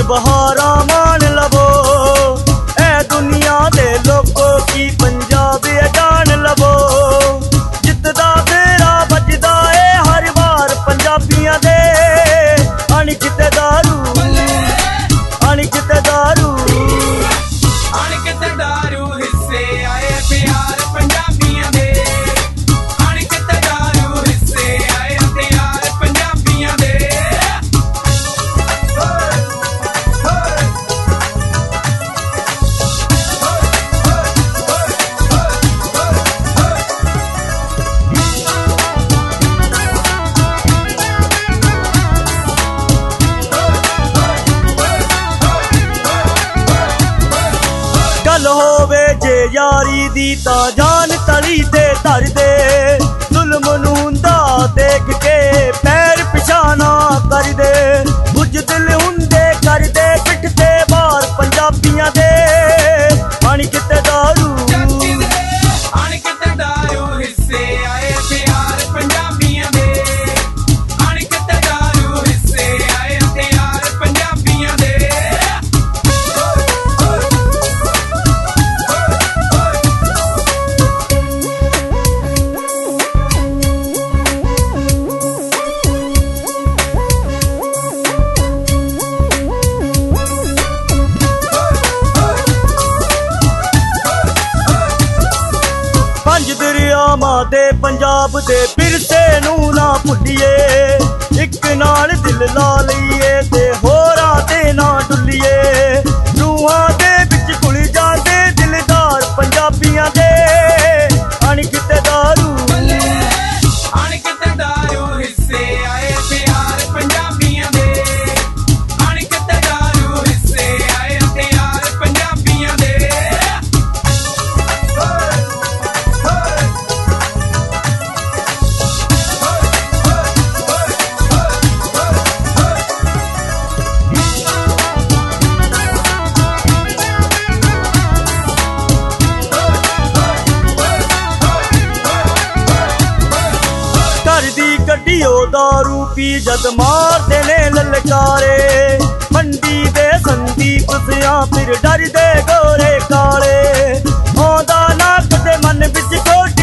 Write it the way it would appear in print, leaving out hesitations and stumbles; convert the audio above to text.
बहारा मान लवो। ए दुनिया दे लोगों की पंजाब जान लवो। जितदा फेरा बजदा ए हर बार पंजाबियां दे। अणख ते दारू अणख ते दारू अणख ते दारू हिस्से आए प्यार पंजाबियां दे। अणख ते दारू हिस्से आए प्यार पंजाबियां दे। गल होवे जे यारी दी तां जान तली ते धर दे। जुल्म नूं हुंदा देख के पैर पिछाना कर दे। बुझदिल हुंदे कर दे पिठ ते बार पंजाबियां दे। अणख ते दारू अणख ते दारू हिस्से आए प्यार पंजाबियां दे। अणख ते दारू हिस्से आए प्यार पंजाबियां दे। पंज दरियावां दे पंजाब दे विरसे नूं ना भुल्लीए। इक नाल दिल ला लईए ते होरां ते ना डुल्लीए। रूहां दे विच घुल जांदे दिलदार पंजाबियां दे। अणख ते दारू अणख ते दारू हिस्से आए प्यार पंजाबियां दे। अणख ते दारू हिस्से आए प्यार पंजाबियां दे। गड्डियो दारू पी जद मारदे ने ललकारे। मंडी दे संदीप सिया फिर डर दे गोरे काले। आंदा ना कदे मन बिच कोट